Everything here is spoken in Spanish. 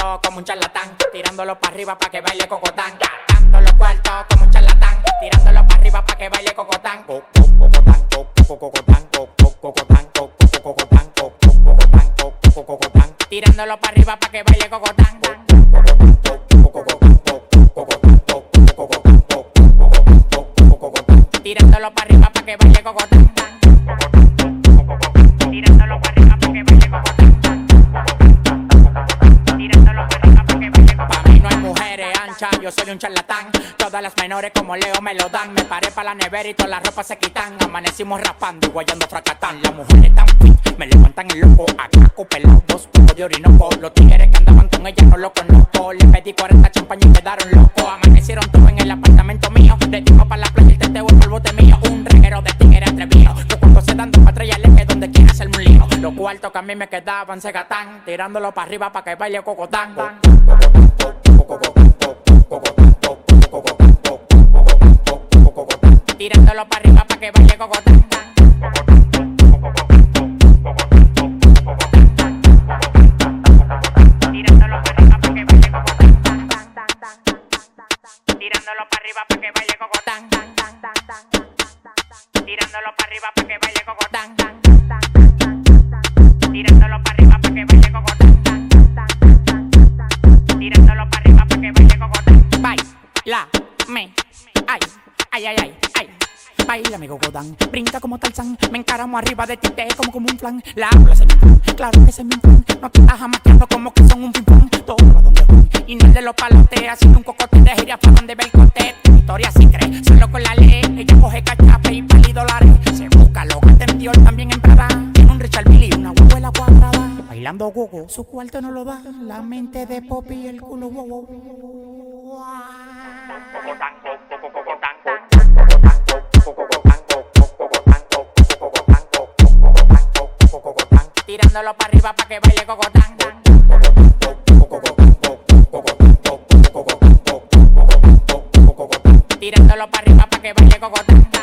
cuartos como un charlatán, tirándolo para arriba pa' que baile cocotán. Gastando los cuartos como un charlatán, tirándolo para arriba pa' que baile cocotán. Cocotán, cocotán, cocotán, cocotán, cocotán, tirándolo para arriba pa' que baile cocotán. Tirándolo para arriba pa' que baile cocotán. Tirándolo para arriba pa' que baile cocotán. Tirándolo para arriba pa' que baile cocotán. Pa' mí no hay mujeres anchas, yo soy un charlatán. Todas las menores como Leo me lo dan. Me paré pa' la nevera y todas las ropas se quitan. Amanecimos raspando y guayando fracatán. Las mujeres tan fit, me levantan el loco. Acá copelado, 2 pocos de orinoco. Los tigres que andaban con ella no lo conozco. Le pedí 40 champañas y quedaron locos. Amanecieron todos en el apartamento mío. Le dimos pa' la playa el teteo, el polvo de mío. Un reguero de tigres atrevido. Los cuartos se dan dos patrullas, que donde quiera hacerme un lío. Los cuartos que a mí me quedaban se gatán, tirándolo para arriba pa' que baile cocotán. Tirándolo para arriba pa' que baile cocotán. Tirándolo para arriba pa' que baile cocotán. Tirándolo para arriba pa' que baile cocotán. Tirándolo para arriba pa' que baile cocotán. Tirándolo para arriba pa' que baile cocotán. Tirándolo para arriba pa' que baile cocotán. Baila, ay, ay, ay, ay, ay. Baila mi cocotán, brinca como Tarzán. Me encaramo arriba de ti, te como un flan. La habla se me inflan, claro que se me inflan. No te estás jamaqueando como que son un ping-pong. Todo va donde van, y no el de los palotes. Haciendo un cocote de gira pa' donde ve el cote. Historia sí cree, solo con la ley. Ella coge cachape y pali dólares. Se busca lo que en Dior, también en Prada. Tiene un Richard Mille y una abuela cuadrada. Bailando gogo, su cuarto no lo da. La mente de Poppy y el culo wow. Tirándolo para arriba pa' que baile cocotán. Tirándolo para arriba pa' que baile cocotán.